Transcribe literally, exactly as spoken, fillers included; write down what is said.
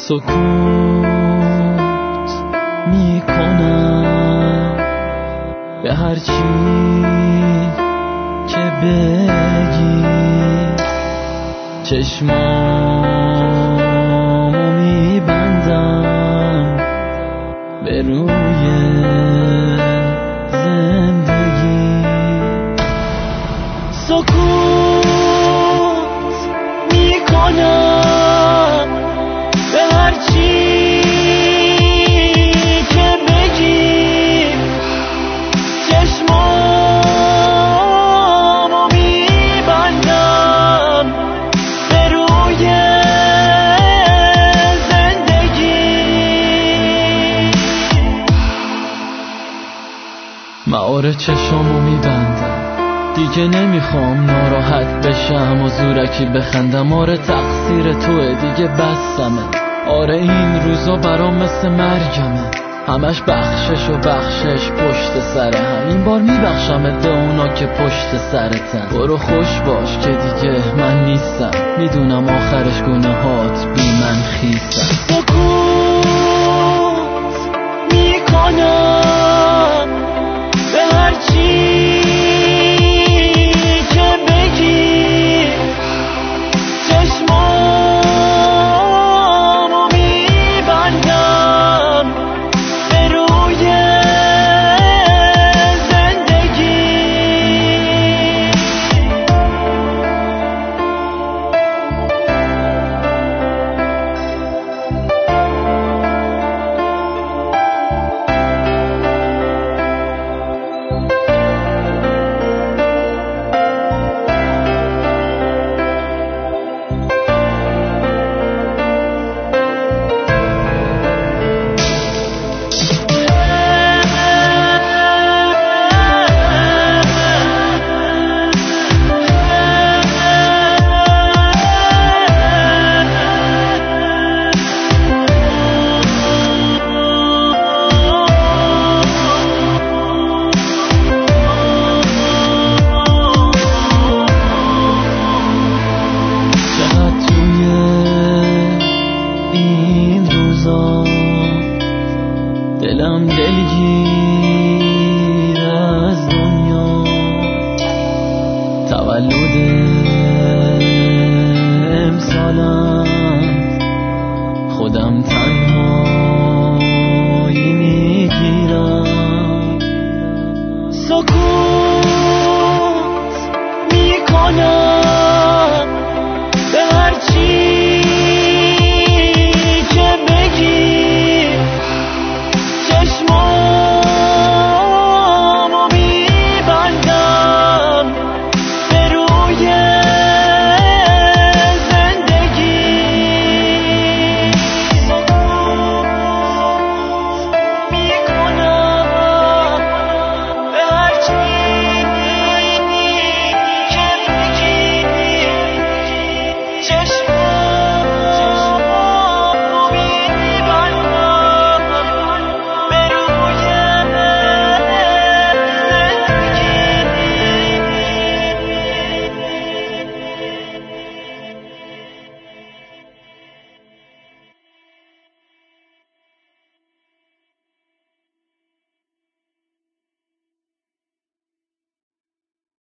سکوت میکنم به هر چی که بگی، چشمامو میبندم به روی زندگی. سکوت میکنم به هر چی که بگی، چشمامو میبندم به روی زندگی. من آره چشمامو میبندم، دیگه نمیخوام ناراحت بشم و زورکی بخندم. آره تقصیر توه، دیگه بسمه. آره این روزا برام مثل مرگمه، همش بخشش و بخشش پشت سر هم. این بار میبخشم به اونا که پشت سرتن. برو خوش باش که دیگه من نیستم، میدونم آخرش گناهات بی من خیسم. سکوت میکنم به هر چی دلم دلگیر از دنیا، تولد